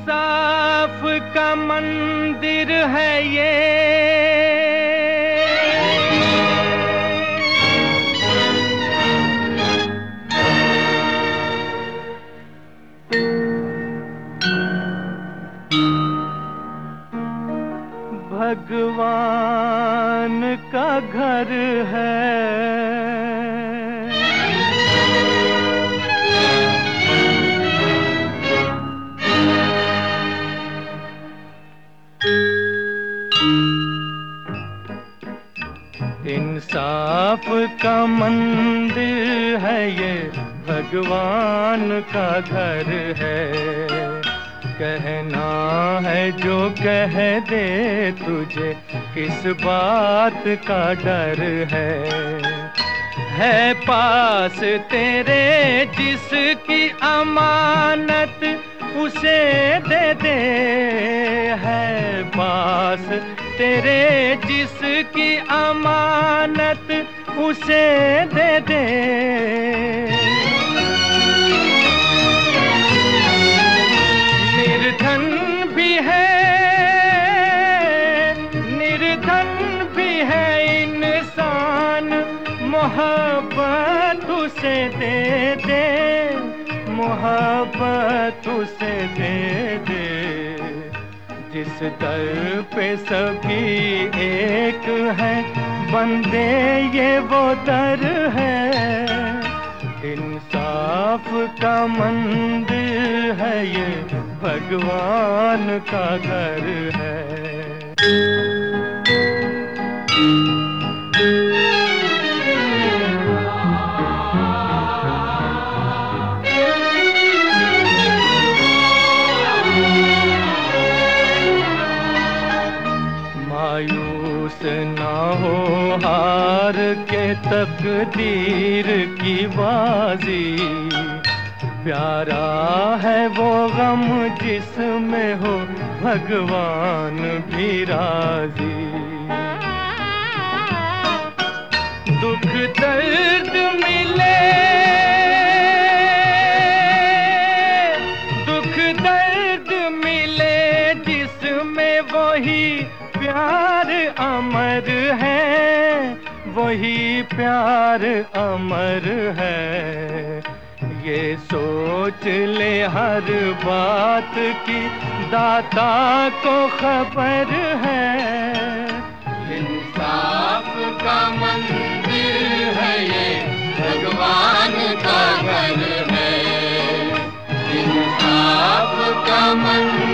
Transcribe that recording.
इंसाफ का मंदिर है ये, भगवान का घर है। इंसाफ का मंदिर है ये, भगवान का घर है। कहना है जो कह दे तुझे, किस बात का डर है पास तेरे जिसकी अमानत उसे दे दे, है पास तेरे जिसकी अमानत उसे दे दे। निर्धन भी है, निर्धन भी है इंसान, मोहब्बत उसे दे दे, मोहब्बत उसे दे दे। जिस दर पे सभी एक है, बंदे ये वो दर है। इंसाफ का मंदिर है ये, भगवान का घर है। मायूस ना हो हार के तकदीर की बाजी, प्यारा है वो गम जिसमें हो भगवान भी राजी। दुख दर्द मिले, दुख दर्द मिले जिसमें वही प्यार अमर है, वही प्यार अमर है। ये सोच ले हर बात की, दाता को खबर है। इंसाफ का मंदिर है ये, भगवान का घर है। इंसाफ का मंदिर